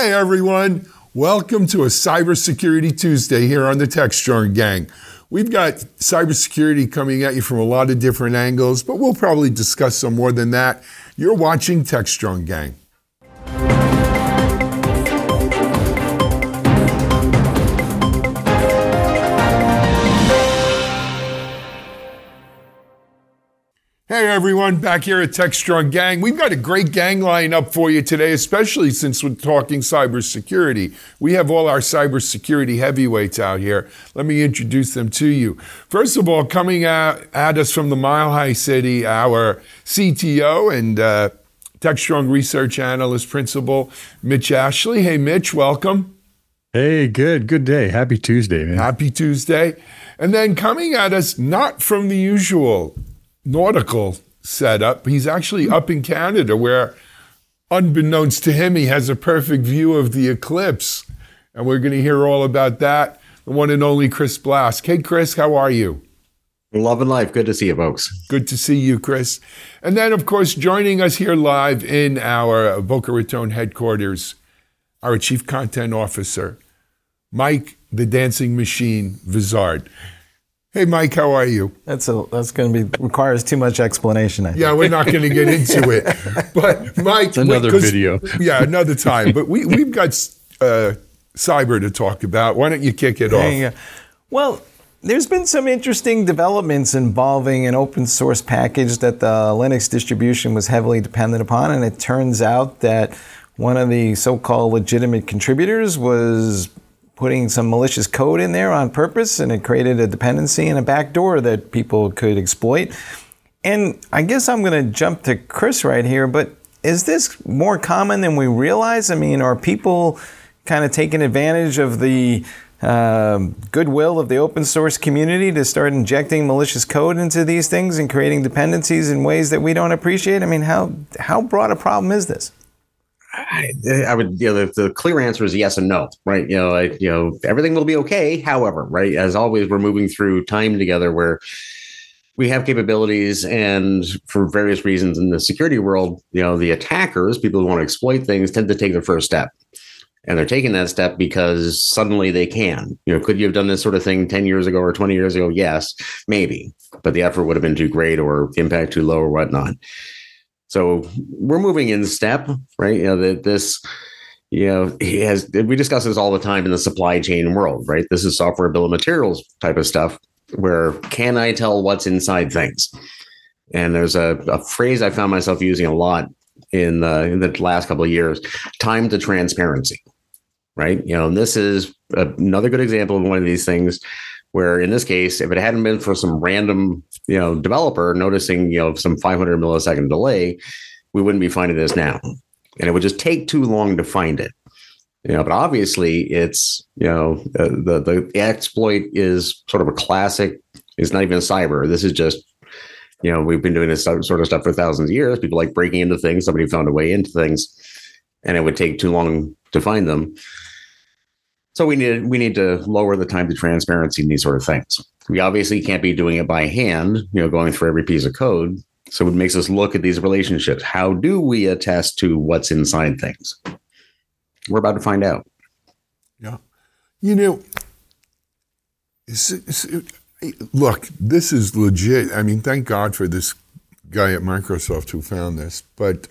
Hey everyone, welcome to a Cybersecurity Tuesday here on the TechStrong Gang. We've got cybersecurity coming at you from a lot of different angles, but we'll probably discuss some more than that. You're watching TechStrong Gang. Hey everyone, back here at TechStrong Gang. We've got a great gang lineup for you today, especially since we're talking cybersecurity. We have all our cybersecurity heavyweights out here. Let me introduce them to you. First of all, coming at us from the Mile High City, our CTO and TechStrong Research Analyst Principal, Mitch Ashley. Hey Mitch, welcome. Hey, good day. Happy Tuesday, man. Happy Tuesday. And then coming at us, not from the usual nautical setup. He's actually up in Canada where, unbeknownst to him, he has a perfect view of the eclipse. And we're going to hear all about that. The one and only Chris Blask. Hey, Chris, how are you? Loving life. Good to see you, folks. Good to see you, Chris. And then, of course, joining us here live in our Boca Raton headquarters, our Chief Content Officer, Mike the Dancing Machine Vizard. Hey, Mike, how are you? That's going to requires too much explanation, I think. Yeah, we're not going to get into it. But, Mike... It's another video. Yeah, another time. But we've got cyber to talk about. Why don't you kick it off? Yeah. Well, there's been some interesting developments involving an open source package that the Linux distribution was heavily dependent upon, and it turns out that one of the so-called legitimate contributors was putting some malicious code in there on purpose, and it created a dependency and a backdoor that people could exploit. And I guess I'm going to jump to Chris right here, but is this more common than we realize? I mean, are people kind of taking advantage of the goodwill of the open source community to start injecting malicious code into these things and creating dependencies in ways that we don't appreciate? I mean, how broad a problem is this? I would, the clear answer is yes and no, right? Everything will be okay. However, right, as always, we're moving through time together where we have capabilities, and for various reasons in the security world, the attackers, people who want to exploit things, tend to take the first step. And they're taking that step because suddenly they can. Could you have done this sort of thing 10 years ago or 20 years ago? Yes, maybe. But the effort would have been too great or impact too low or whatnot. So we're moving in step, right? We discuss this all the time in the supply chain world, right? This is software bill of materials type of stuff where can I tell what's inside things? And there's a phrase I found myself using a lot in the last couple of years, time to transparency, right? And this is another good example of one of these things where in this case, if it hadn't been for some random, developer noticing, some 500 millisecond delay, we wouldn't be finding this now. And it would just take too long to find it. But obviously it's, the exploit is sort of a classic. It's not even a cyber. This is just, we've been doing this sort of stuff for thousands of years. People like breaking into things. Somebody found a way into things and it would take too long to find them. So we need to lower the time to transparency in these sort of things. We obviously can't be doing it by hand, going through every piece of code. So it makes us look at these relationships. How do we attest to what's inside things? We're about to find out. Yeah. Look, this is legit. I mean, thank God for this guy at Microsoft who found this. But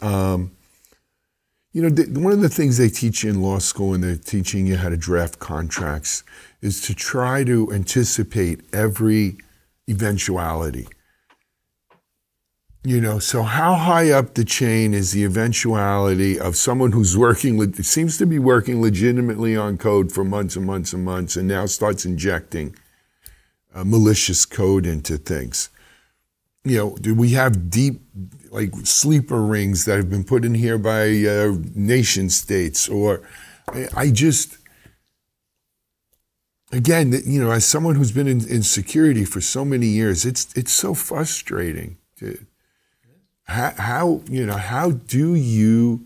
one of the things they teach you in law school when they're teaching you how to draft contracts is to try to anticipate every eventuality. So how high up the chain is the eventuality of someone who's seems to be working legitimately on code for months and months and months and now starts injecting malicious code into things? Do we have deep, sleeper rings that have been put in here by nation states? Or again, as someone who's been in security for so many years, it's so frustrating. How do you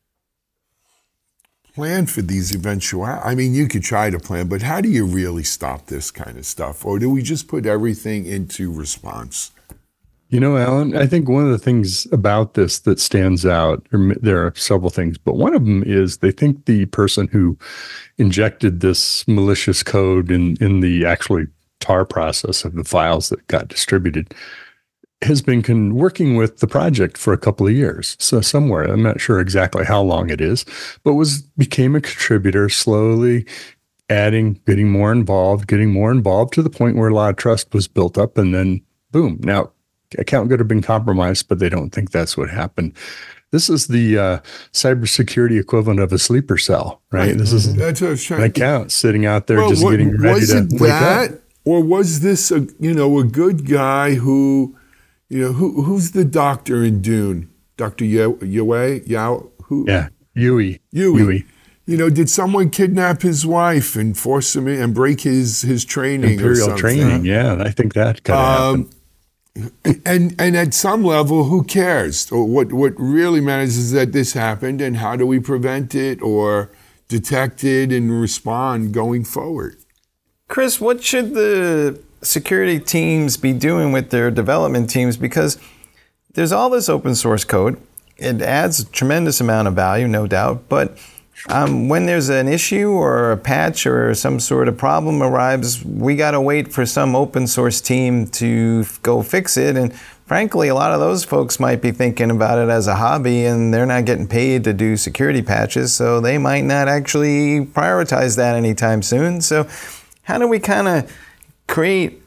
plan for these eventualities? I mean, you could try to plan, but how do you really stop this kind of stuff? Or do we just put everything into response? Alan, I think one of the things about this that stands out, or there are several things, but one of them is they think the person who injected this malicious code in the actually tar process of the files that got distributed has been working with the project for a couple of years. So somewhere, I'm not sure exactly how long it is, but became a contributor, slowly getting more involved to the point where a lot of trust was built up, and then boom. Now, account could have been compromised, but they don't think that's what happened. This is the cybersecurity equivalent of a sleeper cell, right? This is that's what I was trying an account sitting out there getting ready to wake up. Or was this a good guy who, who's the doctor in Dune? Dr. Yue? Yeah, Yui. Did someone kidnap his wife and force him in and break his training? Imperial training, yeah. I think that kind of happened. And at some level, who cares? Or what really matters is that this happened, and how do we prevent it or detect it and respond going forward? Chris, what should the security teams be doing with their development teams? Because there's all this open source code. It adds a tremendous amount of value, no doubt, but when there's an issue or a patch or some sort of problem arrives, we got to wait for some open source team to go fix it. And frankly, a lot of those folks might be thinking about it as a hobby, and they're not getting paid to do security patches, so they might not actually prioritize that anytime soon. So how do we kind of create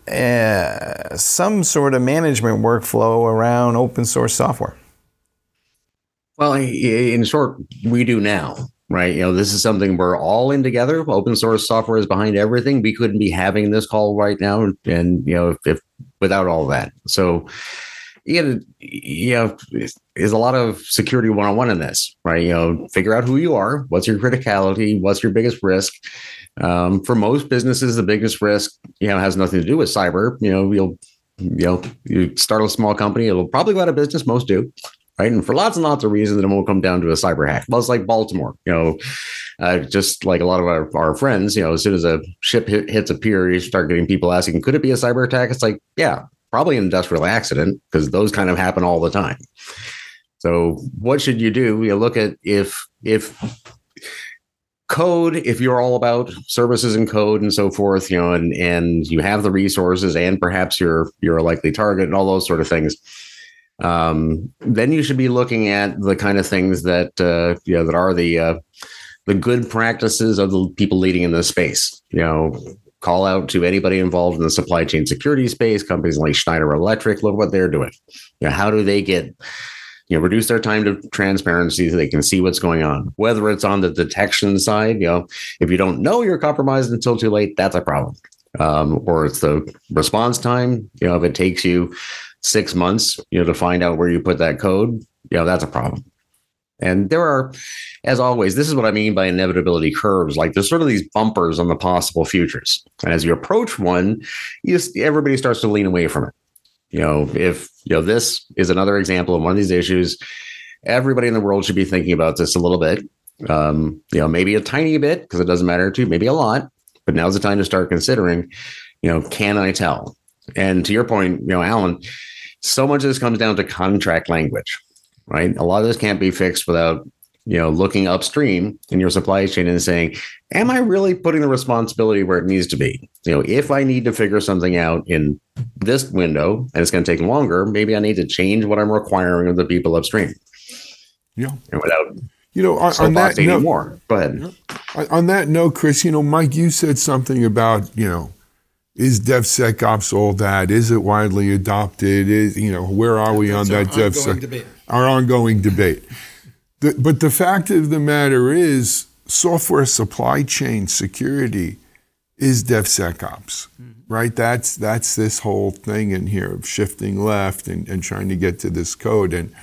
some sort of management workflow around open source software? Well, in short, we do now. Right. This is something we're all in together. Open source software is behind everything. We couldn't be having this call right now. And, if without all that. So, there's a lot of security 101 in this, right? Figure out who you are. What's your criticality? What's your biggest risk? For most businesses, the biggest risk, has nothing to do with cyber. You start a small company, it'll probably go out of business. Most do. Right. And for lots and lots of reasons, it won't come down to a cyber hack. Well, it's like Baltimore, just like a lot of our friends, as soon as a ship hits a pier, you start getting people asking, could it be a cyber attack? It's like, yeah, probably an industrial accident, because those kind of happen all the time. So what should you do? You look at if code, if you're all about services and code and so forth, and you have the resources and perhaps you're a likely target and all those sort of things. Then you should be looking at the kind of things that that are the good practices of the people leading in this space. Call out to anybody involved in the supply chain security space. Companies like Schneider Electric, look what they're doing. How do they get reduce their time to transparency so they can see what's going on? Whether it's on the detection side, if you don't know you're compromised until too late, that's a problem. Or it's the response time. If it takes you 6 months, to find out where you put that code, that's a problem. And there are, as always, this is what I mean by inevitability curves. Like there's sort of these bumpers on the possible futures. And as you approach one, everybody starts to lean away from it. If this is another example of one of these issues, everybody in the world should be thinking about this a little bit. Maybe a tiny bit, because it doesn't matter to, maybe a lot. But now's the time to start considering, can I tell? And to your point, Alan, so much of this comes down to contract language, right? A lot of this can't be fixed without, looking upstream in your supply chain and saying, am I really putting the responsibility where it needs to be? If I need to figure something out in this window and it's going to take longer, maybe I need to change what I'm requiring of the people upstream. Yeah. And without, on that note, more. Go ahead. On that note, Chris, Mike, you said something about, is DevSecOps all that? Is it widely adopted? Where are we on that DevSecOps? Our ongoing debate. But the fact of the matter is, software supply chain security is DevSecOps, right? That's this whole thing in here of shifting left and trying to get to this code. And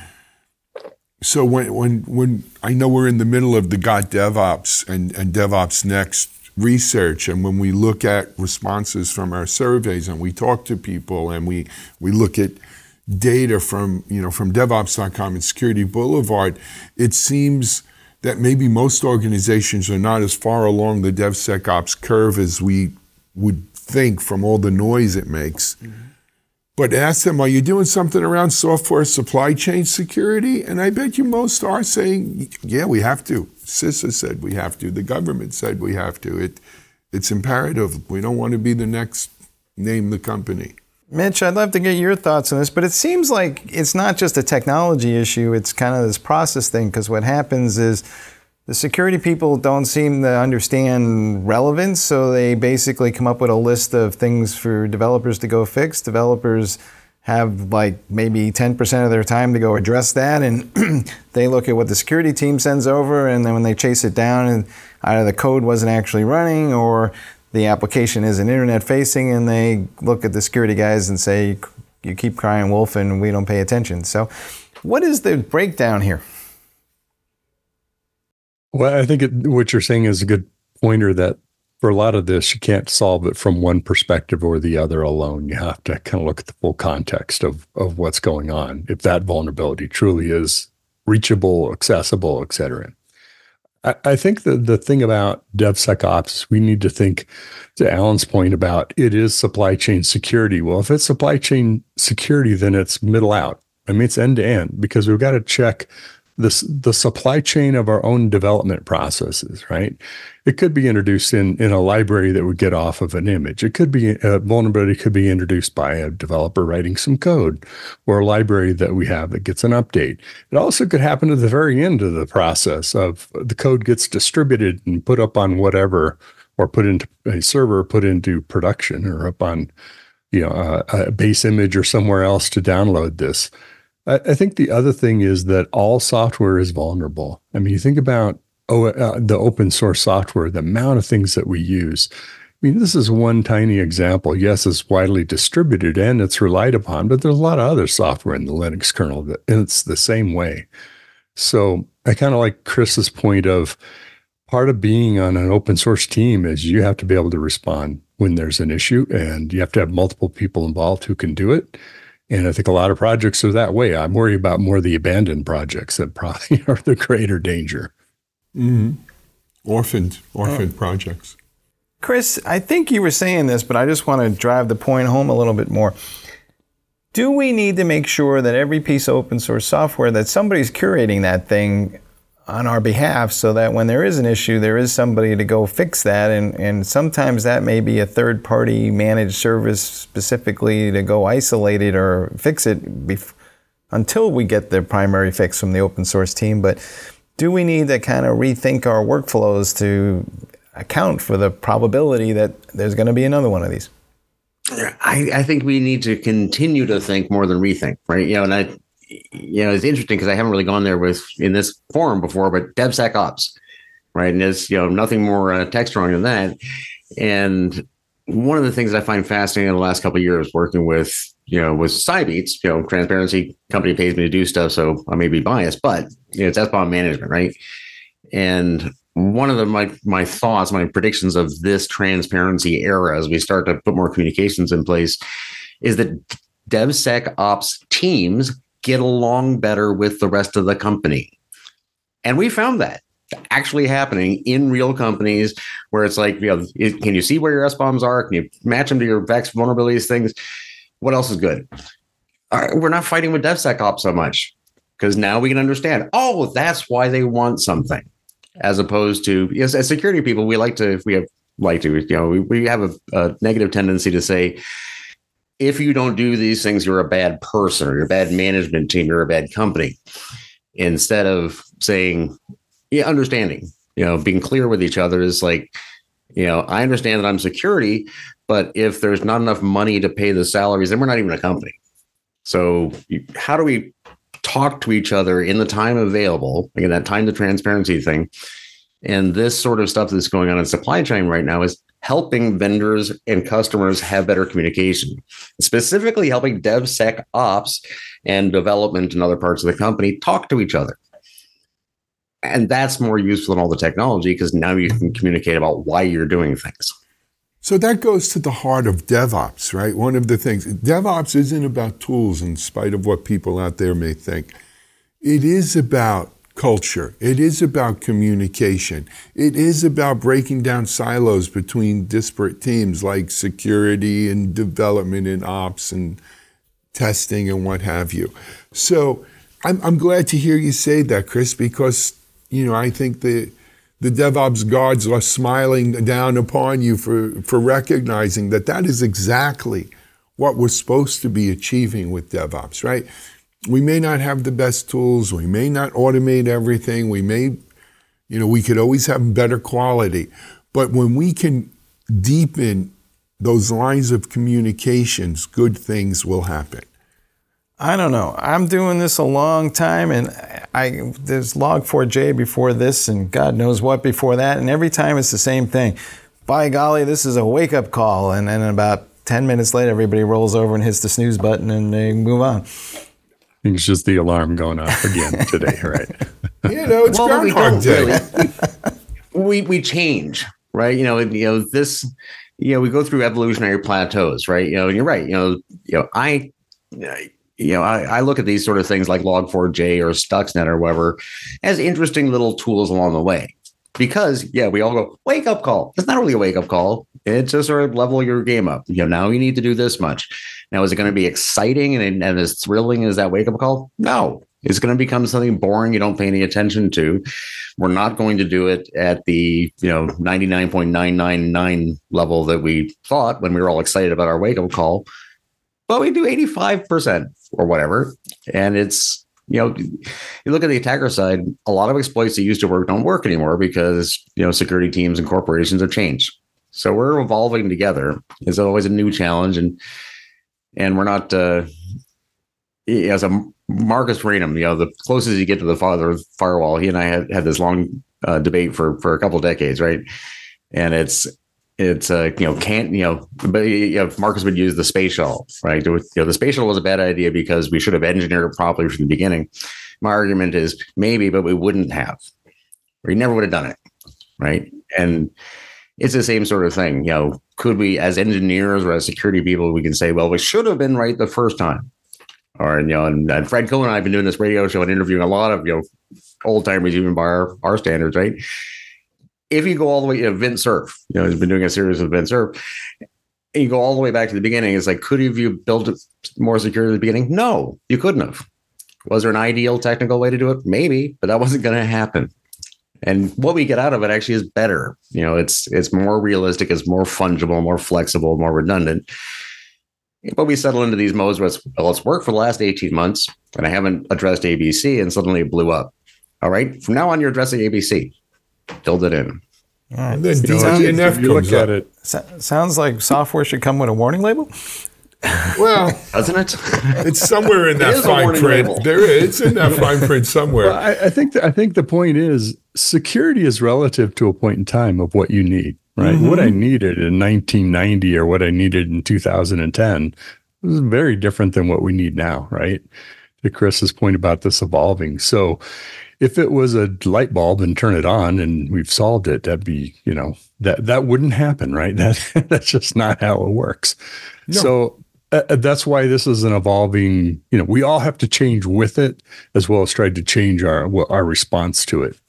so when I know we're in the middle of the Got DevOps and DevOps Next research, and when we look at responses from our surveys and we talk to people and we look at data from DevOps.com and Security Boulevard, it seems that maybe most organizations are not as far along the DevSecOps curve as we would think from all the noise it makes. But ask them, are you doing something around software supply chain security? And I bet you most are saying, yeah, we have to. CISA said we have to. The government said we have to. It's imperative. We don't want to be the next, name the company. Mitch, I'd love to get your thoughts on this, but it seems like it's not just a technology issue, it's kind of this process thing, because what happens is the security people don't seem to understand relevance, so they basically come up with a list of things for developers to go fix. Developers have like maybe 10% of their time to go address that, and they look at what the security team sends over, and then when they chase it down, and either the code wasn't actually running or the application isn't internet facing, and they look at the security guys and say, you keep crying wolf and we don't pay attention. So what is the breakdown here? Well, I think what you're saying is a good pointer that for a lot of this, you can't solve it from one perspective or the other alone. You have to kind of look at the full context of what's going on, if that vulnerability truly is reachable, accessible, et cetera. I think the thing about DevSecOps, we need to think, to Alan's point about it is supply chain security. Well, if it's supply chain security, then it's middle out. I mean, it's end to end, because we've got to check the supply chain of our own development processes, right? It could be introduced in a library that would get off of an image. It could be a vulnerability could be introduced by a developer writing some code, or a library that we have that gets an update. It also could happen at the very end of the process of the code gets distributed and put up on whatever, or put into a server, put into production, or up on, a base image or somewhere else to download this. I think the other thing is that all software is vulnerable. I mean, you think about the open source software, the amount of things that we use. I mean, this is one tiny example. Yes, it's widely distributed and it's relied upon, but there's a lot of other software in the Linux kernel and it's the same way. So I kind of like Chris's point of part of being on an open source team is you have to be able to respond when there's an issue, and you have to have multiple people involved who can do it. And I think a lot of projects are that way. I'm worried about more the abandoned projects that probably are the greater danger. Mm-hmm. Orphaned projects. Chris, I think you were saying this, but I just want to drive the point home a little bit more. Do we need to make sure that every piece of open source software, that somebody's curating that thing on our behalf, so that when there is an issue, there is somebody to go fix that? And sometimes that may be a third-party managed service specifically to go isolate it or fix it until we get the primary fix from the open source team. But do we need to kind of rethink our workflows to account for the probability that there's going to be another one of these? I think we need to continue to think more than rethink, right? It's interesting because I haven't really gone there in this forum before, but DevSecOps, right? And there's, nothing more tech-strong than that. And one of the things that I find fascinating in the last couple of years working with Cybeats, transparency company pays me to do stuff, so I may be biased, but it's SBOM management, right? And one of my thoughts, my predictions of this transparency era as we start to put more communications in place is that DevSecOps teams get along better with the rest of the company. And we found that actually happening in real companies where it's like, can you see where your SBOMs are? Can you match them to your VEX vulnerabilities things? What else is good? All right, we're not fighting with DevSecOps so much because now we can understand, that's why they want something. As opposed to, as security people, we have a negative tendency to say, if you don't do these things, you're a bad person, or you're a bad management team, you're a bad company. Instead of saying, understanding, being clear with each other is like, I understand that I'm security, but if there's not enough money to pay the salaries, then we're not even a company. So how do we talk to each other in the time available, again, that time to transparency thing? And this sort of stuff that's going on in supply chain right now is helping vendors and customers have better communication, specifically helping DevSecOps and development and other parts of the company talk to each other. And that's more useful than all the technology because now you can communicate about why you're doing things. So that goes to the heart of DevOps, right? One of the things, DevOps isn't about tools in spite of what people out there may think. It is about culture. It is about communication. It is about breaking down silos between disparate teams like security and development and ops and testing and what have you. So I'm glad to hear you say that, Chris, because, I think the DevOps gods are smiling down upon you for recognizing that is exactly what we're supposed to be achieving with DevOps, right? We may not have the best tools. We may not automate everything. We may, we could always have better quality. But when we can deepen those lines of communications, good things will happen. I don't know. I'm doing this a long time, and there's Log4j before this, and God knows what before that, and every time it's the same thing. By golly, this is a wake-up call, and then about 10 minutes later, everybody rolls over and hits the snooze button, and they move on. I think it's just the alarm going off again today, right? It's Groundhog Day. Really. We change, right? This, we go through evolutionary plateaus, right? And you're right. I look at these sort of things like Log4j or Stuxnet or whatever as interesting little tools along the way. Because, we all go, wake up call. It's not really a wake up call. It's just sort of level your game up. Now you need to do this much. Now, is it going to be exciting and as thrilling as that wake up call? No. It's going to become something boring you don't pay any attention to. We're not going to do it at the 99.999 level that we thought when we were all excited about our wake up call. But we do 85% or whatever. And it's, you look at the attacker side, a lot of exploits that used to work don't work anymore because, security teams and corporations have changed. So we're evolving together. It's always a new challenge. And we're not, as a Marcus Raynham, the closest you get to the father firewall, he and I had this long debate for a couple of decades, right? And but Marcus would use the space shuttle, right? The space shuttle was a bad idea because we should have engineered it properly from the beginning. My argument is maybe, but we wouldn't have. We never would have done it, right? And it's the same sort of thing. Could we, as engineers or as security people, we can say, well, we should have been right the first time. Or, and Fred Cohen and I have been doing this radio show and interviewing a lot of, old timers, even by our standards, right? If you go all the way, Vint Cerf, he's been doing a series with Vint Cerf, and you go all the way back to the beginning, it's like, could you built it more secure at the beginning? No, you couldn't have. Was there an ideal technical way to do it? Maybe, but that wasn't going to happen. And what we get out of it actually is better. It's more realistic, it's more fungible, more flexible, more redundant. But we settle into these modes where it's worked for the last 18 months, and I haven't addressed ABC, and suddenly it blew up. All right, from now on, you're addressing ABC. Build it in. All right. And then DNF comes at up. it. Sounds like software should come with a warning label. Well, doesn't it? It's somewhere in that fine print. Label. There is. It's in that fine print somewhere. Well, I think the point is security is relative to a point in time of what you need, right? Mm-hmm. What I needed in 1990 or what I needed in 2010 was very different than what we need now, right? To Chris's point about this evolving. So if it was a light bulb and turn it on and we've solved it, that'd be, that wouldn't happen, right? That's just not how it works. No. So that's why this is an evolving, we all have to change with it as well as try to change our response to it.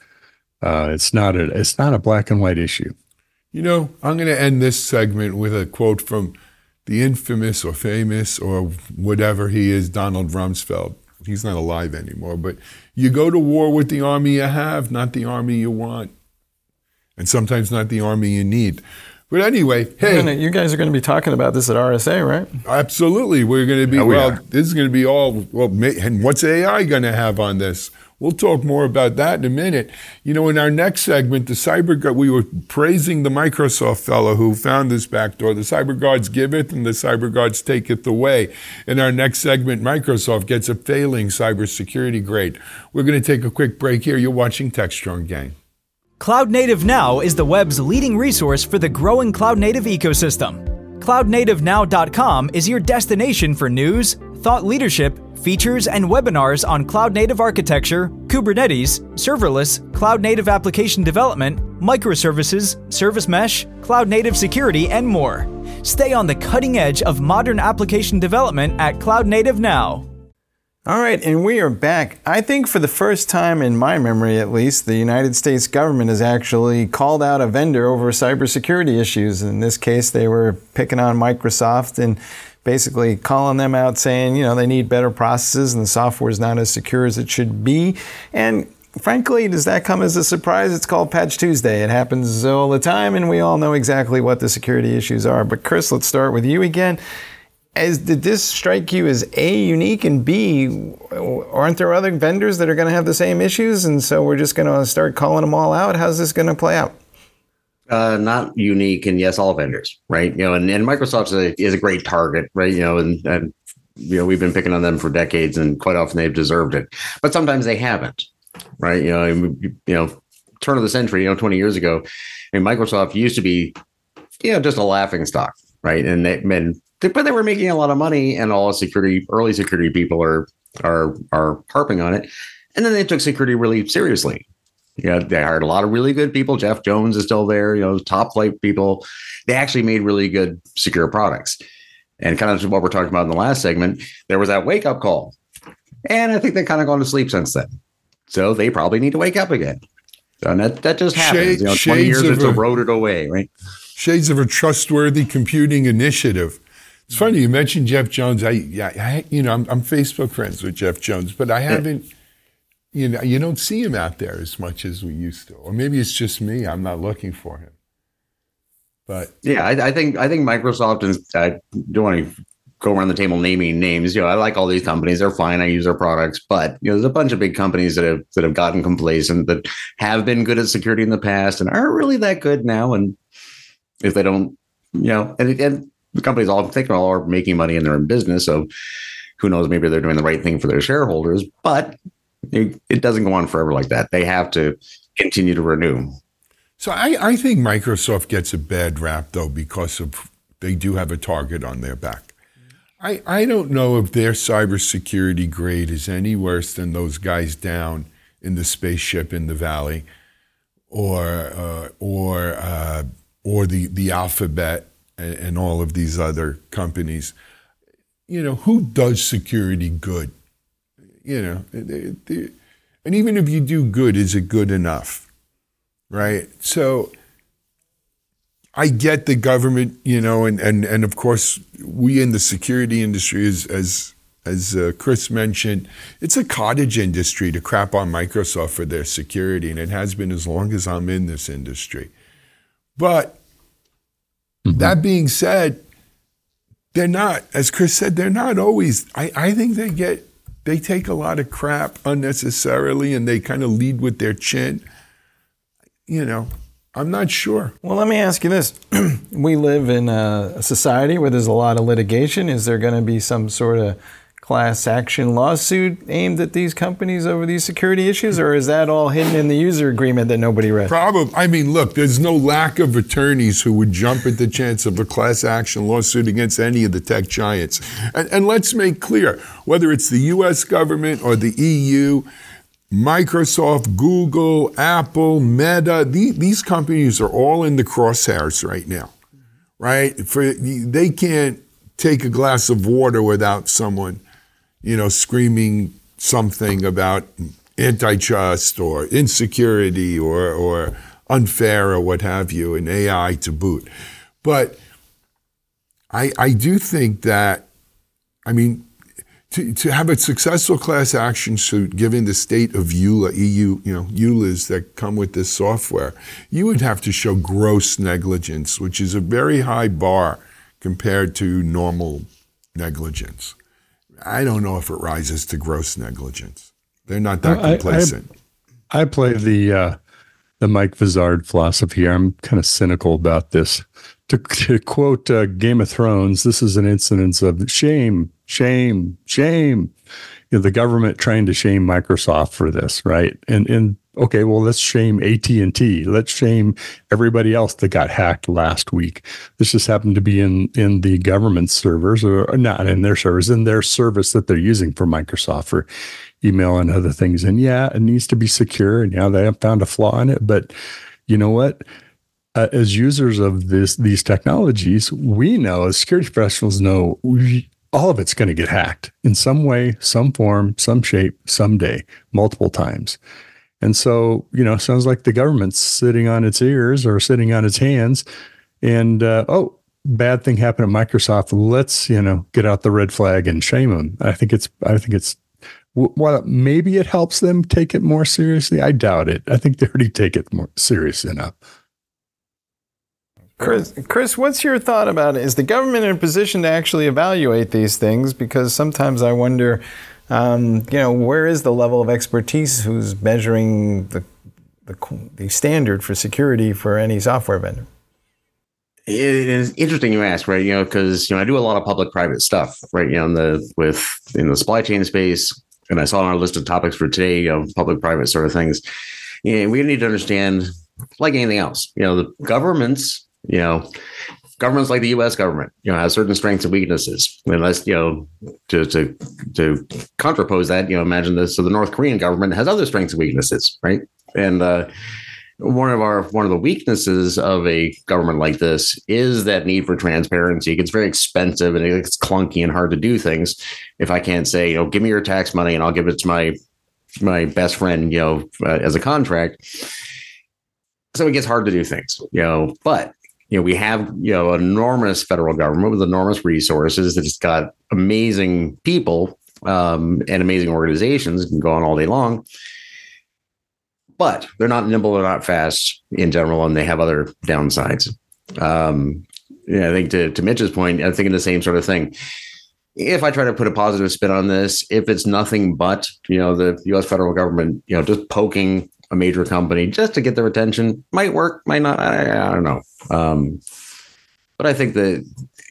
It's not a black and white issue. I'm going to end this segment with a quote from the infamous or famous or whatever he is, Donald Rumsfeld. He's not alive anymore, but you go to war with the army you have, not the army you want. And sometimes not the army you need. But anyway, hey. You guys are going to be talking about this at RSA, right? Absolutely. We're going to be, this is going to be and what's AI going to have on this? We'll talk more about that in a minute. In our next segment, we were praising the Microsoft fellow who found this backdoor. The cyber guards giveth and the cyber guards taketh away. In our next segment, Microsoft gets a failing cybersecurity grade. We're going to take a quick break here. You're watching TechStrong Gang. Cloud Native Now is the web's leading resource for the growing cloud native ecosystem. CloudNativeNow.com is your destination for news, thought leadership, features, and webinars on cloud-native architecture, Kubernetes, serverless, cloud-native application development, microservices, service mesh, cloud-native security, and more. Stay on the cutting edge of modern application development at Cloud Native Now. All right, and we are back. I think for the first time in my memory, at least, the United States government has actually called out a vendor over cybersecurity issues. In this case, they were picking on Microsoft and basically calling them out saying, they need better processes and the software is not as secure as it should be. And frankly, does that come as a surprise? It's called Patch Tuesday. It happens all the time, and we all know exactly what the security issues are. But Chris, let's start with you again. Did this strike you as A, unique, and B, aren't there other vendors that are going to have the same issues, and so we're just going to start calling them all out? How's this going to play out? Not unique, and yes, all vendors, right? And Microsoft is a great target, right? And we've been picking on them for decades, and quite often they've deserved it, but sometimes they haven't, right? Turn of the century, 20 years ago, Microsoft used to be, just a laughing stock, right? But they were making a lot of money, and all early security people are harping on it. And then they took security really seriously. They hired a lot of really good people. Jeff Jones is still there, top flight people. They actually made really good secure products. And kind of what we're talking about in the last segment, there was that wake up call. And I think they've kind of gone to sleep since then. So they probably need to wake up again. And that just happens. 20 years it's eroded away, right? Shades of a trustworthy computing initiative. It's funny you mentioned Jeff Jones. I'm Facebook friends with Jeff Jones, but I haven't. You don't see him out there as much as we used to, or maybe it's just me. I'm not looking for him. But yeah, I think Microsoft, and I don't want to go around the table naming names. I like all these companies; they're fine. I use their products, but there's a bunch of big companies that have gotten complacent, that have been good at security in the past and aren't really that good now. And if they don't, and the companies all are making money and they're in business. So who knows, maybe they're doing the right thing for their shareholders, but it doesn't go on forever like that. They have to continue to renew. So I think Microsoft gets a bad rap, though, because they do have a target on their back. I don't know if their cybersecurity grade is any worse than those guys down in the spaceship in the valley, or the Alphabet and all of these other companies. Who does security good? And even if you do good, is it good enough? Right? So I get the government, and of course we in the security industry, as Chris mentioned, it's a cottage industry to crap on Microsoft for their security, and it has been as long as I'm in this industry. But that being said, they're not, as Chris said, they're not always, I think they take a lot of crap unnecessarily, and they kind of lead with their chin. I'm not sure. Well, let me ask you this. We live in a society where there's a lot of litigation. Is there going to be some sort of class action lawsuit aimed at these companies over these security issues, or is that all hidden in the user agreement that nobody read? Probably. Look, there's no lack of attorneys who would jump at the chance of a class action lawsuit against any of the tech giants. And let's make clear, whether it's the U.S. government or the EU, Microsoft, Google, Apple, Meta, these companies are all in the crosshairs right now, right? They can't take a glass of water without someone screaming something about antitrust or insecurity or unfair or what have you, and AI to boot. But I do think that, to have a successful class action suit, given the state of EULA, EULAs that come with this software, you would have to show gross negligence, which is a very high bar compared to normal negligence. I don't know if it rises to gross negligence. They're not that complacent. I play the Mike Vizard philosophy here. I'm kind of cynical about this. To quote Game of Thrones, this is an incidence of shame, shame, shame. The government trying to shame Microsoft for this, right? And okay, well, let's shame AT&T. Let's shame everybody else that got hacked last week. This just happened to be in the government servers, or not in their servers, in their service that they're using for Microsoft for email and other things. And yeah, it needs to be secure. And yeah, they have found a flaw in it. But you know what? As users of these technologies, we know, as security professionals know, all of it's going to get hacked in some way, some form, some shape, someday, multiple times. And so, sounds like the government's sitting on its ears or sitting on its hands. And, bad thing happened at Microsoft. Let's, get out the red flag and shame them. I think it's while maybe it helps them take it more seriously, I doubt it. I think they already take it more serious enough. Chris, what's your thought about it? Is the government in a position to actually evaluate these things? Because sometimes I wonder, where is the level of expertise who's measuring the standard for security for any software vendor? It is interesting you ask, right? Because I do a lot of public-private stuff, right? In the supply chain space, and I saw on our list of topics for today, public-private sort of things. We need to understand, like anything else, the governments. Governments like the U.S. government, have certain strengths and weaknesses. Unless, to contrapose that, imagine this. So the North Korean government has other strengths and weaknesses, right? And one of the weaknesses of a government like this is that need for transparency. It gets very expensive and it's clunky and hard to do things. If I can't say, give me your tax money and I'll give it to my best friend, as a contract. So it gets hard to do things, but. We have, an enormous federal government with enormous resources that's got amazing people and amazing organizations. Can go on all day long, but they're not nimble, they're not fast in general, and they have other downsides. I think to Mitch's point, I'm thinking the same sort of thing. If I try to put a positive spin on this, if it's nothing but, the U.S. federal government, just poking a major company just to get their attention, might work, might not. I don't know. But I think the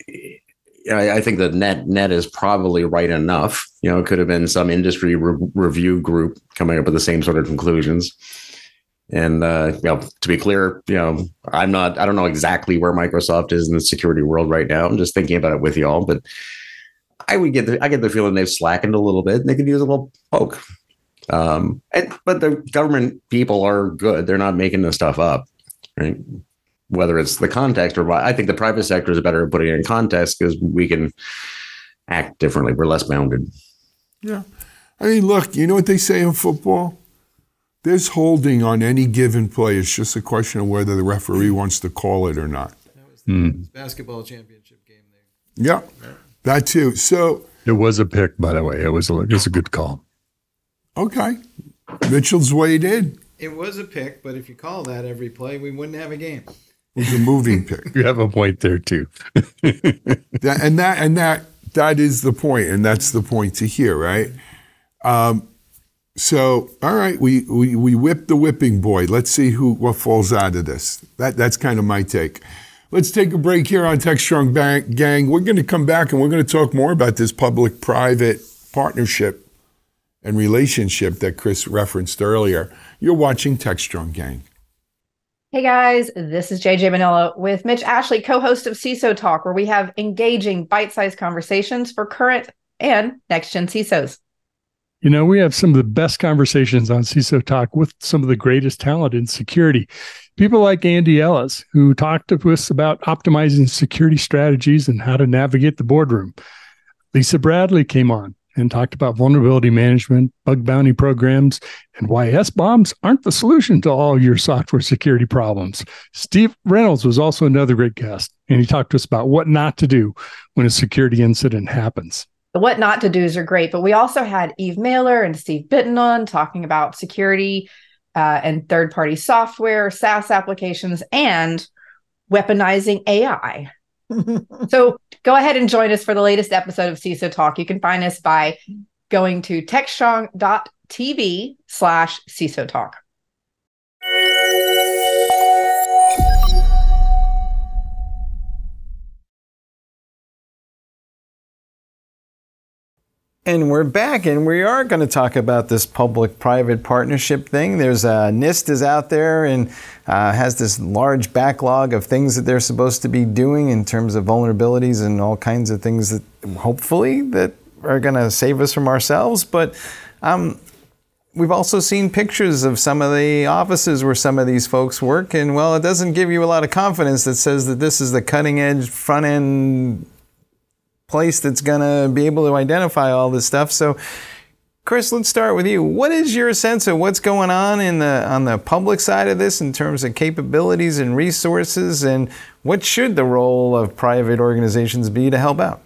net is probably right enough. It could have been some industry review group coming up with the same sort of conclusions. And to be clear, I don't know exactly where Microsoft is in the security world right now. I'm just thinking about it with y'all, but I get the feeling they've slackened a little bit and they could use a little poke. But the government people are good. They're not making this stuff up, right? Whether it's the context or why. I think the private sector is better at putting it in context because we can act differently. We're less bounded. Yeah. I mean, look, you know what they say in football? There's holding on any given play. It's just a question of whether the referee wants to call it or not. That was the basketball championship game there. Yeah, that too. So it was a pick, by the way. It was a good call. Okay. Mitchell's weighed in. It was a pick, but if you call that every play, we wouldn't have a game. It was a moving pick. You have a point there too. That is the point, and that's the point to hear, right? So, all right, we whipped the whipping boy. Let's see what falls out of this. That's kind of my take. Let's take a break here on TechStrong Gang. We're going to come back and we're going to talk more about this public-private partnership and relationship that Chris referenced earlier. You're watching TechStrong Gang. Hey guys, this is JJ Manila with Mitch Ashley, co-host of CISO Talk, where we have engaging, bite-sized conversations for current and next-gen CISOs. We have some of the best conversations on CISO Talk with some of the greatest talent in security. People like Andy Ellis, who talked to us about optimizing security strategies and how to navigate the boardroom. Lisa Bradley came on and talked about vulnerability management, bug bounty programs, and why SBOMs aren't the solution to all your software security problems. Steve Reynolds was also another great guest, and he talked to us about what not to do when a security incident happens. The what not to do's are great, but we also had Eve Mailer and Steve Bitton on talking about security and third-party software, SaaS applications, and weaponizing AI. So go ahead and join us for the latest episode of CISO Talk. You can find us by going to techstrong.tv/CISO Talk. And we're back, and we are going to talk about this public-private partnership thing. There's NIST is out there and has this large backlog of things that they're supposed to be doing in terms of vulnerabilities and all kinds of things that hopefully that are going to save us from ourselves. But we've also seen pictures of some of the offices where some of these folks work, and well, it doesn't give you a lot of confidence that says that this is the cutting-edge front-end place that's going to be able to identify all this stuff. So Chris, let's start with you. What is your sense of what's going on on the public side of this in terms of capabilities and resources, and what should the role of private organizations be to help out?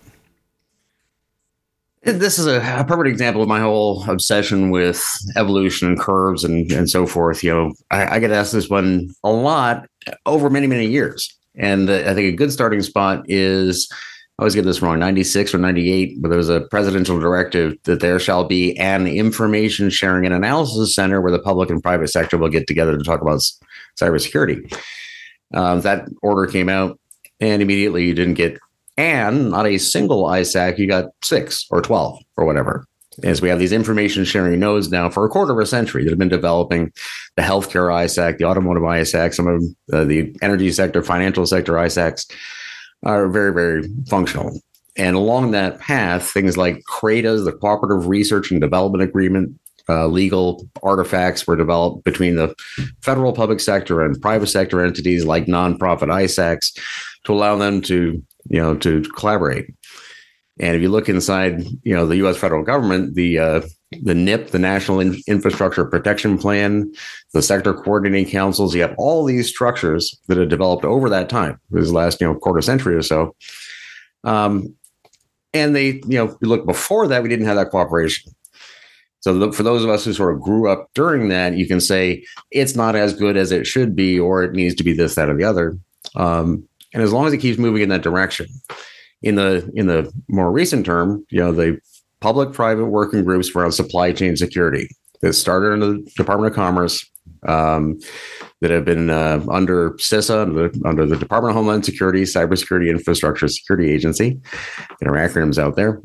This is a perfect example of my whole obsession with evolution and curves and so forth. I get asked this one a lot over many, many years. And I think a good starting spot is, I always get this wrong, 96 or 98, but there was a presidential directive that there shall be an information sharing and analysis center where the public and private sector will get together to talk about cybersecurity. That order came out, and immediately you didn't get not a single ISAC, you got 6 or 12 or whatever. As we have these information sharing nodes now for a quarter of a century that have been developing, the healthcare ISAC, the automotive ISAC, some of the energy sector, financial sector ISACs are very, very functional. And along that path, things like CRADAs, the Cooperative Research and Development Agreement, legal artifacts were developed between the federal public sector and private sector entities like nonprofit ISACs to allow them to collaborate. And if you look inside, the U.S. federal government, the NIP, the National Infrastructure Protection Plan, the sector coordinating councils, you have all these structures that have developed over that time, this last, quarter century or so. And they, you look before that, we didn't have that cooperation. So for those of us who sort of grew up during that, you can say it's not as good as it should be, or it needs to be this, that, or the other. And as long as it keeps moving in that direction, in the more recent term, the public-private working groups around supply chain security that started in the Department of Commerce, that have been under CISA, under the Department of Homeland Security, Cybersecurity Infrastructure Security Agency, get our acronyms out there,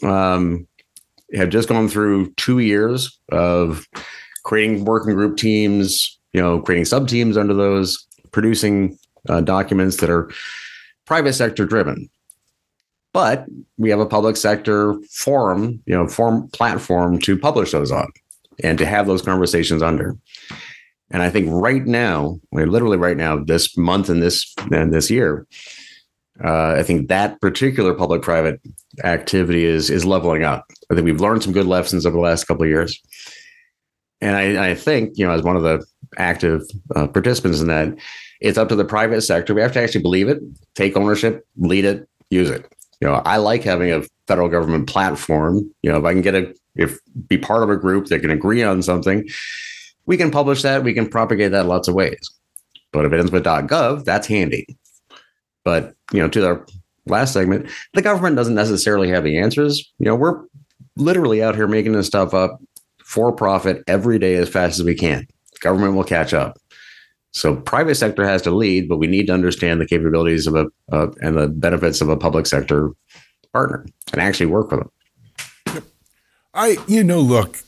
have just gone through 2 years of creating working group teams, creating sub-teams under those, producing documents that are private sector driven. But we have a public sector forum platform to publish those on and to have those conversations under. And I think literally right now, this month and this year, I think that particular public-private activity is leveling up. I think we've learned some good lessons over the last couple of years. And I think, as one of the active participants in that, it's up to the private sector. We have to actually believe it, take ownership, lead it, use it. I like having a federal government platform. If I can be part of a group that can agree on something, we can publish that. We can propagate that lots of ways. But if it ends with .gov, that's handy. But, to our last segment, the government doesn't necessarily have the answers. We're literally out here making this stuff up for profit every day as fast as we can. The government will catch up. So private sector has to lead, but we need to understand the capabilities of and the benefits of a public sector partner and actually work with them. Look,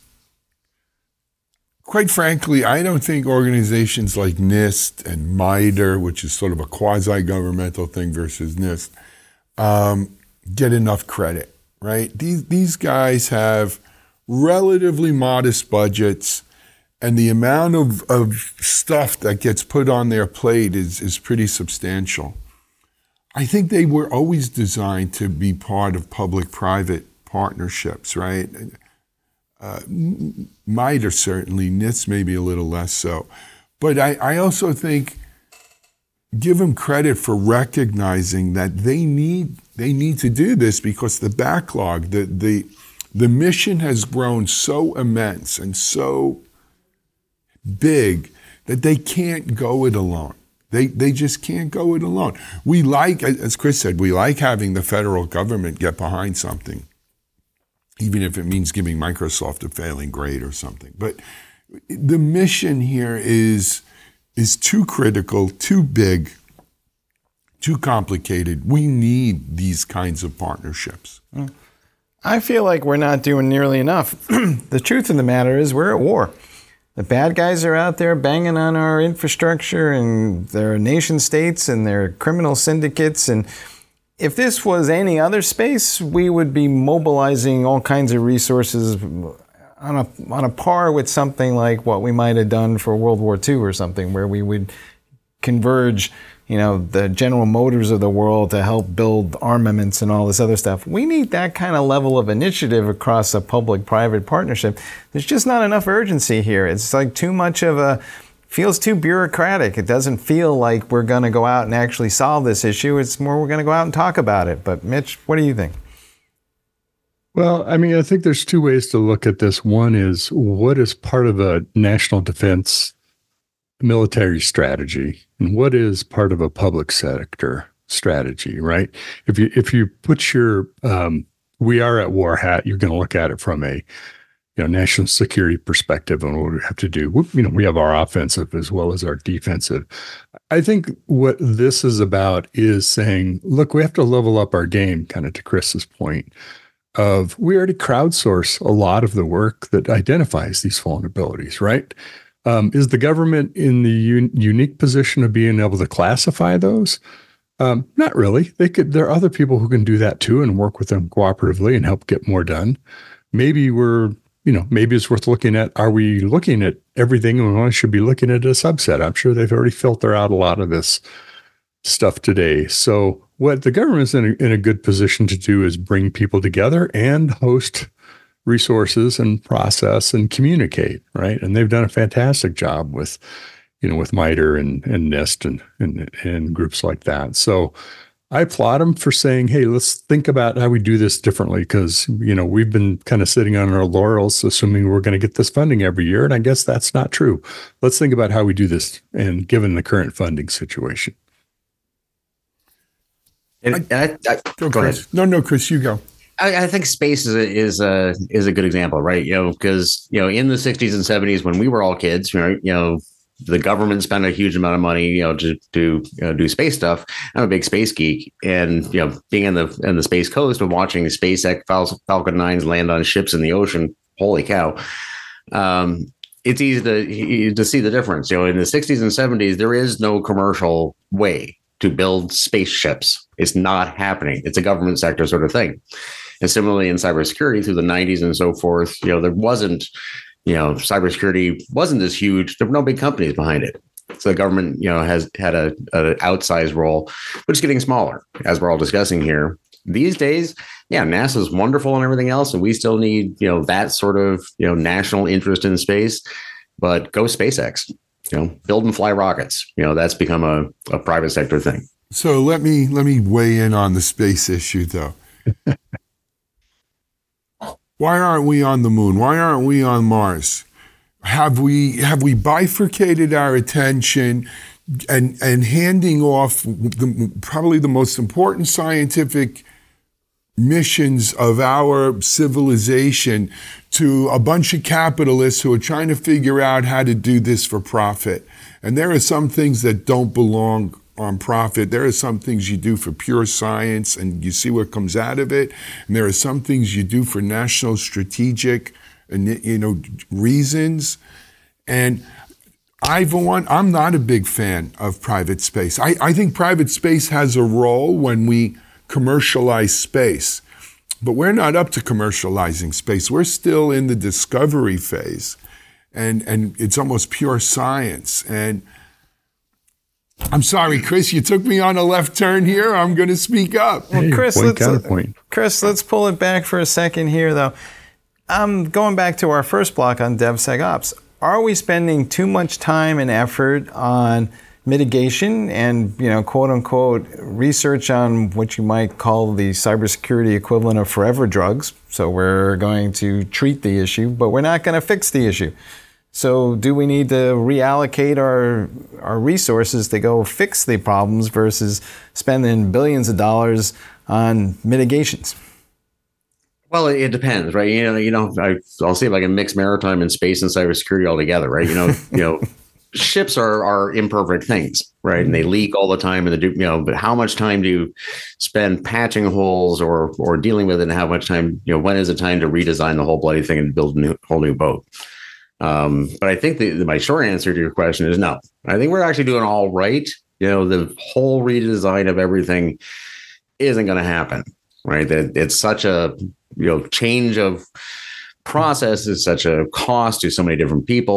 quite frankly, I don't think organizations like NIST and MITRE, which is sort of a quasi-governmental thing versus NIST, get enough credit, right? These guys have relatively modest budgets, and the amount of stuff that gets put on their plate is pretty substantial. I think they were always designed to be part of public-private partnerships, right? MITRE certainly, NIST maybe a little less so. But I also think give them credit for recognizing that they need to do this because the backlog, the mission has grown so immense and so big that they can't go it alone. They just can't go it alone. We like, as Chris said, we like having the federal government get behind something, even if it means giving Microsoft a failing grade or something. But the mission here is too critical, too big, too complicated. We need these kinds of partnerships. I feel like we're not doing nearly enough. The truth of the matter is we're at war. The bad guys are out there banging on our infrastructure, and there are nation states and there are criminal syndicates. And if this was any other space, we would be mobilizing all kinds of resources on a par with something like what we might have done for World War II or something, where we would converge, the General Motors of the world to help build armaments and all this other stuff. We need that kind of level of initiative across a public-private partnership. There's just not enough urgency here. It's like too much of feels too bureaucratic. It doesn't feel like we're going to go out and actually solve this issue. It's more we're going to go out and talk about it. But Mitch, what do you think? Well, I mean, I think there's two ways to look at this. One is, what is part of a national defense military strategy, and what is part of a public sector strategy, right? If you put your we are at war hat, you're going to look at it from a national security perspective on what we have to do. We have our offensive as well as our defensive. I think what this is about is saying, look, we have to level up our game, kind of to Chris's point of we already crowdsource a lot of the work that identifies these vulnerabilities, right? Is the government in the unique position of being able to classify those? Not really. There are other people who can do that too and work with them cooperatively and help get more done. Maybe maybe it's worth looking at, are we looking at everything and we should be looking at a subset? I'm sure they've already filtered out a lot of this stuff today. So what the government's in a good position to do is bring people together and host resources and process and communicate, right? And they've done a fantastic job with MITRE and NIST and groups like that. So I applaud them for saying, hey, let's think about how we do this differently, because, we've been kind of sitting on our laurels, assuming we're going to get this funding every year. And I guess that's not true. Let's think about how we do this, and given the current funding situation. Go ahead. No, Chris, you go. I think space is a good example, right? Because in the 60s and 70s when we were all kids, the government spent a huge amount of money, to do space stuff. I'm a big space geek, and being in the Space Coast and watching the SpaceX Falcon 9s land on ships in the ocean, holy cow! It's easy to see the difference. In the 60s and 70s, there is no commercial way to build spaceships. It's not happening. It's a government sector sort of thing. And similarly in cybersecurity through the 90s and so forth, there wasn't, cybersecurity wasn't as huge. There were no big companies behind it. So the government, has had an outsized role, but it's getting smaller, as we're all discussing here. These days, NASA's wonderful and everything else, and we still need, that sort of, national interest in space. But go SpaceX, build and fly rockets. That's become a private sector thing. So let me weigh in on the space issue, though. Why aren't we on the moon? Why aren't we on Mars? Have we bifurcated our attention and handing off probably the most important scientific missions of our civilization to a bunch of capitalists who are trying to figure out how to do this for profit? And there are some things that don't belong on profit. There are some things you do for pure science and you see what comes out of it. And there are some things you do for national strategic, reasons. And I'm not a big fan of private space. I think private space has a role when we commercialize space, but we're not up to commercializing space. We're still in the discovery phase, and it's almost pure science. And I'm sorry, Chris, you took me on a left turn here. I'm going to speak up. Well, Chris, let's pull it back for a second here, though. Going back to our first block on DevSecOps, are we spending too much time and effort on mitigation and, quote unquote, research on what you might call the cybersecurity equivalent of forever drugs? So we're going to treat the issue, but we're not going to fix the issue. So do we need to reallocate our resources to go fix the problems versus spending billions of dollars on mitigations? Well, it depends, right? I'll see if I can mix maritime and space and cybersecurity all together, right? Ships are imperfect things, right? And they leak all the time, and but how much time do you spend patching holes or dealing with it, and how much time, when is it time to redesign the whole bloody thing and build a whole new boat? But I think my short answer to your question is no. I think we're actually doing all right. The whole redesign of everything isn't going to happen, right? That it's such a change of process is such a cost to so many different people.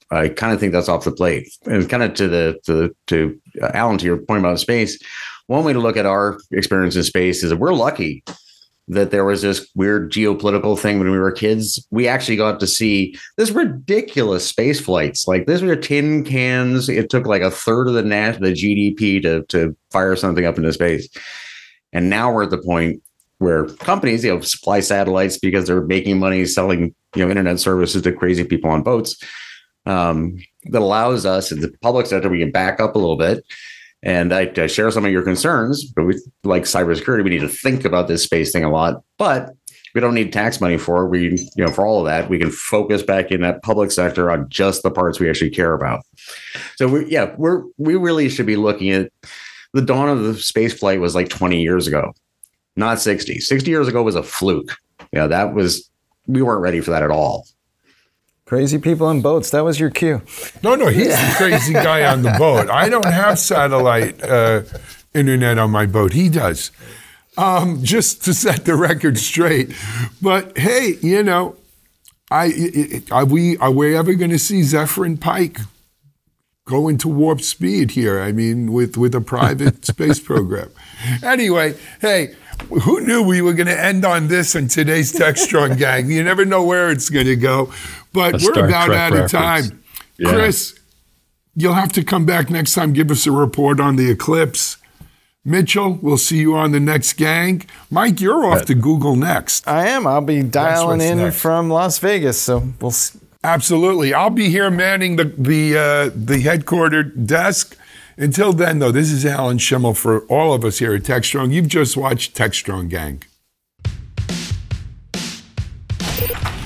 I kind of think that's off the plate. And kind of to Alan, to your point about space, one way to look at our experience in space is that we're lucky that there was this weird geopolitical thing when we were kids. We actually got to see this ridiculous space flights. Like, these were tin cans. It took like a third of the GDP to fire something up into space. And now we're at the point where companies, supply satellites because they're making money selling, internet services to crazy people on boats. That allows us in the public sector, we can back up a little bit. And I share some of your concerns, but like cybersecurity, we need to think about this space thing a lot, but we don't need tax money for it. For all of that, we can focus back in that public sector on just the parts we actually care about. So we really should be looking at the dawn of the space flight was like 20 years ago, not 60. 60 years ago was a fluke. We weren't ready for that at all. Crazy people on boats. That was your cue. No, he's the crazy guy on the boat. I don't have satellite internet on my boat. He does. Just to set the record straight. But hey, are we ever going to see Zephyr Pike go into warp speed here? I mean, with a private space program. Anyway, hey, who knew we were going to end on this in today's Techstrong Gang? You never know where it's going to go. But we're about out of time. Yeah. Chris, you'll have to come back next time, give us a report on the eclipse. Mitchell, we'll see you on the next gang. Mike, you're off to Google next. I am. I'll be dialing in from Las Vegas, so we'll see. Absolutely. I'll be here manning the headquartered desk. Until then, though, this is Alan Schimmel for all of us here at Techstrong. You've just watched Techstrong Gang.